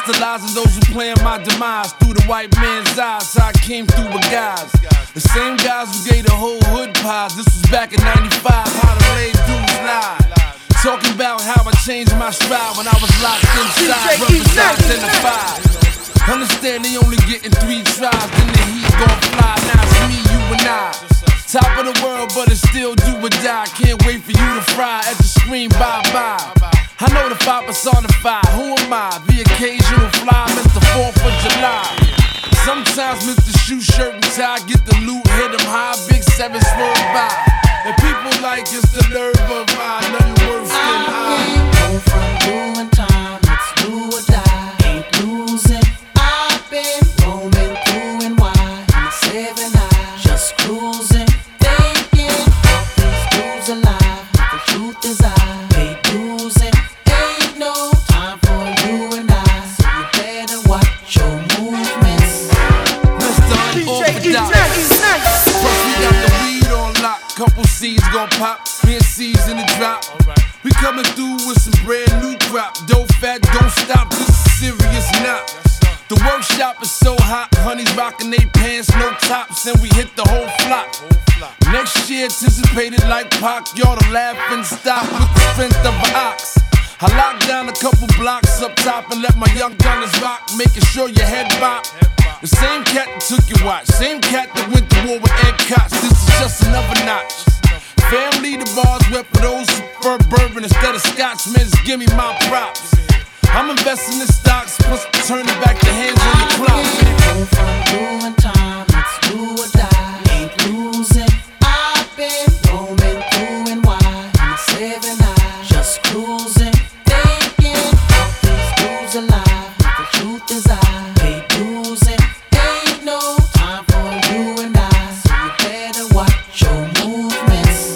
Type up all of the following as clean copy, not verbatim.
Crystallizing those who plan my demise through the white man's eyes. I came through with guys, the same guys who gave the whole hood pies. This was back in '95. How the lay dudes lied, talking about how I changed my stride when I was locked inside. Brothers identified. Understand they only getting 3 tries, then the heat gon' fly. Now it's me, you and I. Top of the world, but it's still do or die. Can't wait for you to fry at the screen, bye-bye. I know the 5 personified, who am I? The occasional fly, Mr. 4th of July. Sometimes Mr. Shoe Shirt and Tie, get the loot, hit him high, big 7 swerve by. And people like it's the nerve of I, nothing worse than I. Home from doing time, it's do or die, ain't losing. I've been roaming through and wide in the 7 eyes, just cruising. Couple seeds gon' pop, me and seeds in the drop. We coming through with some brand new crop. Dough fat, don't stop, this is serious now. The workshop is so hot, honey's rocking they pants, no tops, and we hit the whole flock. Next year anticipated like Pac, y'all to laugh and stop with the strength of an ox. I locked down a couple blocks up top and let my young gunners rock, making sure your head bop. The same cat that took your watch, same cat that went to war with Ed Koch. This is just another notch. Family, the bars wet for those who prefer bourbon instead of scotch. Man, just give me my props. I'm investing in stocks, plus turning back the hands on your clock. Home from doing time, it's do or die, ain't losing. I've been roaming through and wide in the 7 eyes, just cruising, thinking all these dudes alive. The truth is I hate losing. Ain't no time for you and I, so you better watch your movements.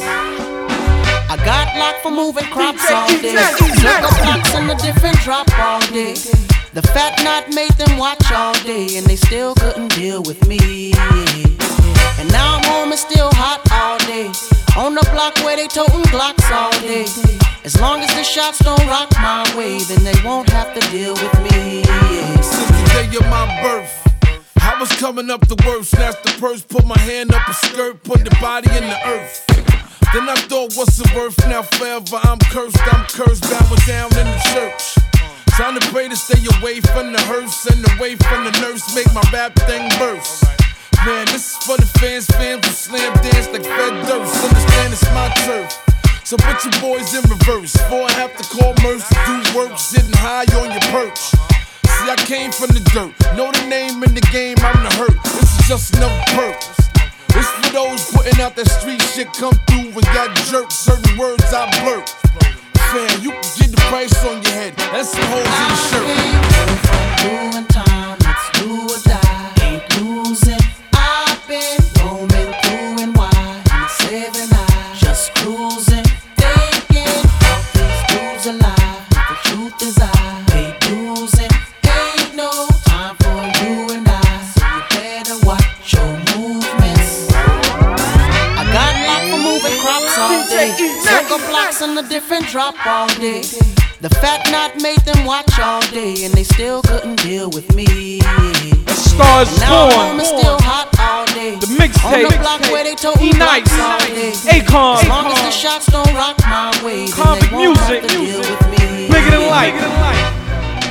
I got locked for moving crops all day, circle blocks in a different drop all day. The fat knot made them watch all day, and they still couldn't deal with me. And now I'm home and still hot all day, on the block where they toting Glocks all day. As long as the shots don't rock my way, then they won't have to deal with me. Since the day of my birth, I was coming up the worst. Snatched the purse, put my hand up a skirt, put the body in the earth. Then I thought, what's the worth? Now forever I'm cursed, bowing down in the church. Time to pray to stay away from the hearse and away from the nurse, make my rap thing burst. Man, this is for the fans who slam dance like Fred Durst. Understand it's my turf, so put your boys in reverse. Before I have to call mercy, do work, sitting high on your perch. See, I came from the dirt, know the name in the game, I'm the hurt. This is just another perk. It's for those putting out that street shit, come through and got jerked. Certain words I blurt. Fam, you can get the price on your head, that's some holes in the shirt. Doing time, it's do or die, ain't losing. I've been roaming through and wide in the 7 eyes, just cruising, thinking all these dudes alive. The truth is I hate losing. Ain't no time for you and I, so you better watch your movements. I got locked for moving crops all day, circle blocks in a different drop all day. The fat knot made them watch all day, and they still couldn't deal with me. The Stars now Born, home is still hot all day. The mixtape, on the block where they toting E-Nice, Glocks all day. Akon, As long as the shots don't rock my way, then Comic they won't music, have to deal with me. bigger than life.